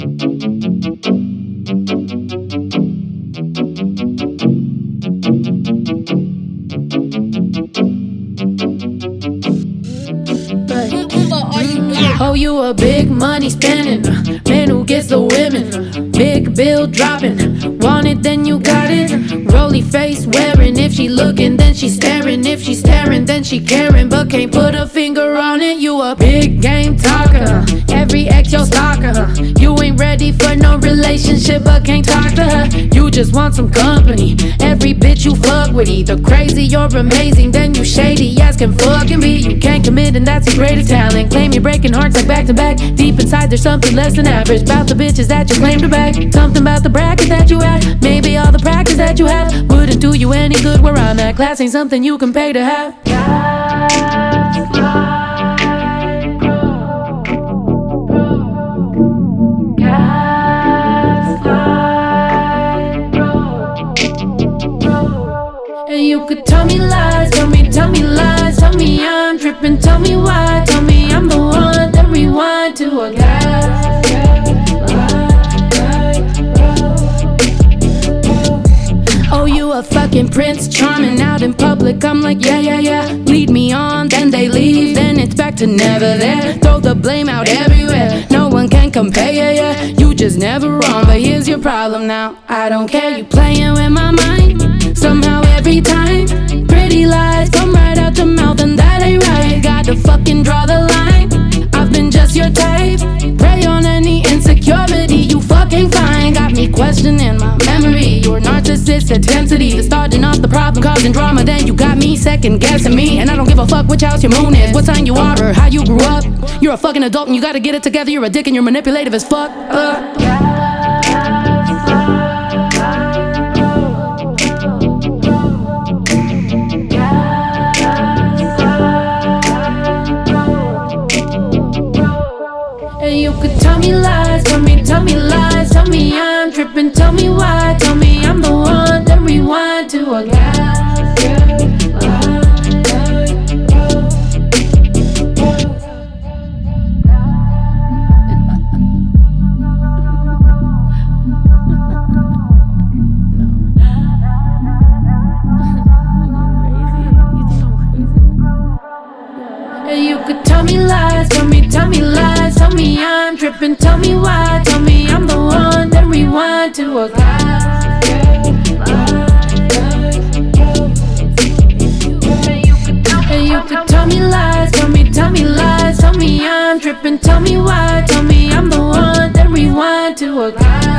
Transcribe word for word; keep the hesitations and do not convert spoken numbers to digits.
Oh, you a big money spending man who gets the women. Big bill dropping, want it then you got it. Rolly face wearing, if she looking then she staring. If she staring then she caring, but can't put a finger on it. You a big game talker, every ex your stalker. You ain't ready for no relationship but can't talk to her. You just want some company, every bitch you fuck with. Either crazy or amazing, then you shady as can fucking be. You can't commit and that's a greater talent. Claim you're breaking hearts like back to back. Deep inside there's something less than average about the bitches that you claim to back. Something about the bracket that you at, maybe all the practice that you have wouldn't do you any good where I'm at. Class ain't something you can pay to have. Gaslight, bro, bro. Gaslight, bro, bro. And you could tell me lies, tell me, tell me lies, tell me I'm tripping, tell me why, tell me I'm the one, then rewind to a gas. A fucking Prince Charming out in public, I'm like yeah, yeah, yeah. Lead me on, then they leave, then it's back to never there. Throw the blame out everywhere, no one can compare, yeah, yeah. You just never wrong, but here's your problem now. I don't care, you playing with my mind somehow every time. Pretty lies come right out your mouth and that ain't right. Gotta fucking draw the line, I've been just your type. Prey on any insecurity you fucking find. Got me questioning my memory, your narcissist intensity. The starting off the problem, causing drama, then you got me second guessing me. And I don't give a fuck which house your moon is, what sign you are, or how you grew up. You're a fucking adult and you gotta get it together. You're a dick and you're manipulative as fuck. uh. And you could tell me lies, tell me, tell me lies, tell me I'm tripping, tell me why, tell me I'm the one, then rewind to a gas. And you could tell me lies, tell me, tell me lies, tell me I'm tripping, tell me why, tell me I'm the one, then rewind to a gas. And you could tell me lies, tell me, tell me lies, tell me I'm tripping, tell me why, tell me I'm the one, then rewind to a gas.